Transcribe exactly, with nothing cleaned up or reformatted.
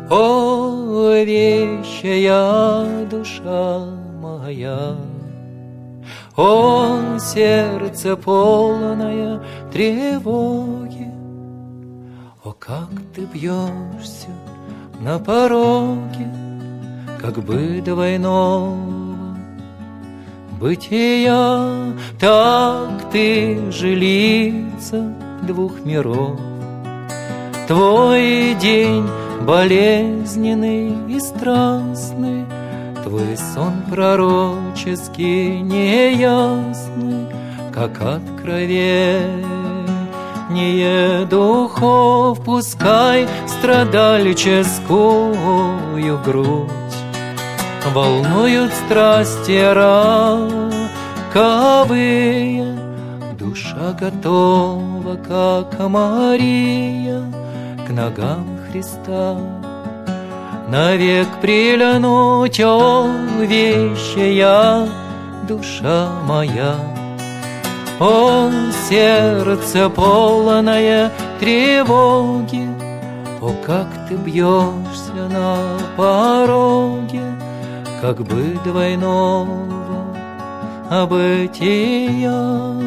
О, вещая душа моя, о, сердце полное тревоги, о, как ты бьешься на пороге, как бы двойного бытия. Так ты жилица двух миров. Твой день болезненный и страстный, твой сон пророческий неясный, как откровение духов. Пускай страдальческую грудь волнуют страсти роковые. Душа готова, как Мария, к ногам Христа навек прильнуть. О, вещая душа моя, о, сердце полное тревоги, о, как ты бьешься на пороге, как бы двойного бытия.